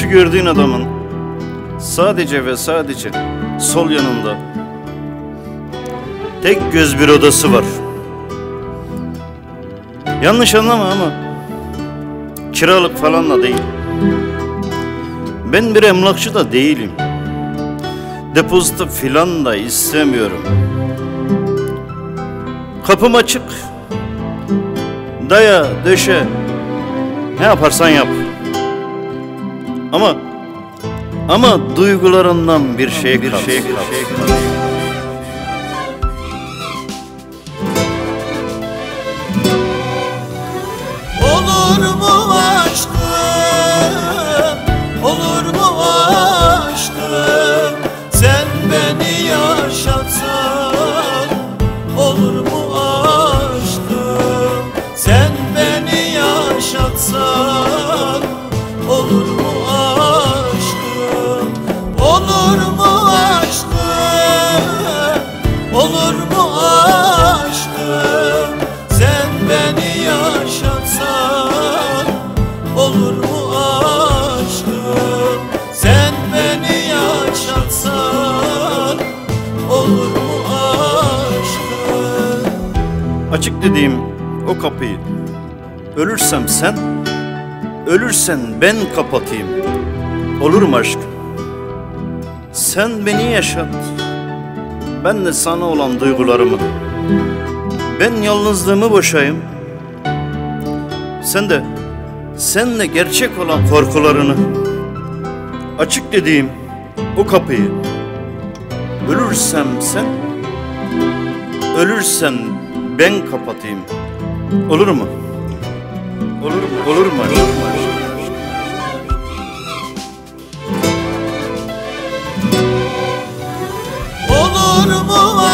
Şu gördüğün adamın sadece ve sadece sol yanında tek göz bir odası var. Yanlış anlama ama kiralık falan da değil. Ben bir emlakçı da değilim. Depozito filan da istemiyorum. Kapım açık. Daya, döşe. Ne yaparsan yap. Ama duygularından bir şey kal. Olur mu aşkım, olur mu aşkım, sen beni yaşatsan. Olur mu aşkım, sen beni yaşatsan. Olur mu aşkım, olur mu aşkım, olur mu aşkım, sen beni yaşatsan. Olur mu aşkım, sen beni yaşatsan. Olur mu aşkım. Açık dediğim o kapıyı ölürsem sen, ölürsen ben kapatayım. Olur mu aşkım? Sen beni yaşat, ben de sana olan duygularımı. Ben yalnızlığımı boşayım, sen de gerçek olan korkularını. Açık dediğim o kapıyı ölürsem sen, ölürsen ben kapatayım. Olur mu? Olur mu? Olur mu? Olur mu? Olur mu